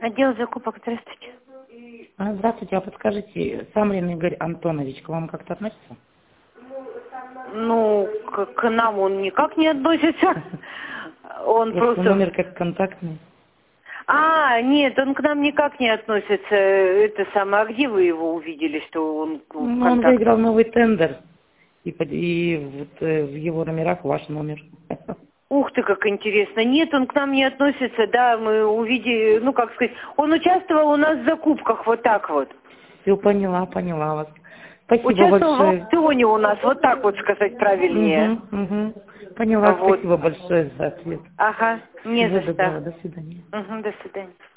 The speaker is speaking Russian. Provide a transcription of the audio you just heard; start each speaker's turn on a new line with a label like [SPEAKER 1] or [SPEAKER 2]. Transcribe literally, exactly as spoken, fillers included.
[SPEAKER 1] Отдел закупок, здравствуйте.
[SPEAKER 2] А, здравствуйте, а подскажите, Самрин Игорь Антонович к вам как-то относится?
[SPEAKER 1] Ну, к, к нам он никак не относится. Он
[SPEAKER 2] Просто
[SPEAKER 1] просто...
[SPEAKER 2] номер как контактный.
[SPEAKER 1] А, нет, он к нам никак не относится. Это самое, а где вы его увидели, что он
[SPEAKER 2] Ну, он
[SPEAKER 1] контакт?
[SPEAKER 2] выиграл новый тендер, и, под- и вот, э, в его номерах ваш номер.
[SPEAKER 1] Ух ты, как интересно. Нет, он к нам не относится, да, мы увидели, ну, как сказать, он участвовал у нас в закупках, вот так вот.
[SPEAKER 2] Все, поняла, поняла вас. Спасибо
[SPEAKER 1] Участвовал в
[SPEAKER 2] большое.
[SPEAKER 1] аукционе у нас, вот так вот сказать правильнее.
[SPEAKER 2] Угу, угу. Поняла,
[SPEAKER 1] Вот.
[SPEAKER 2] спасибо большое за ответ.
[SPEAKER 1] Ага, не
[SPEAKER 2] Всего
[SPEAKER 1] за что.
[SPEAKER 2] доброго, до свидания.
[SPEAKER 1] Угу, до свидания.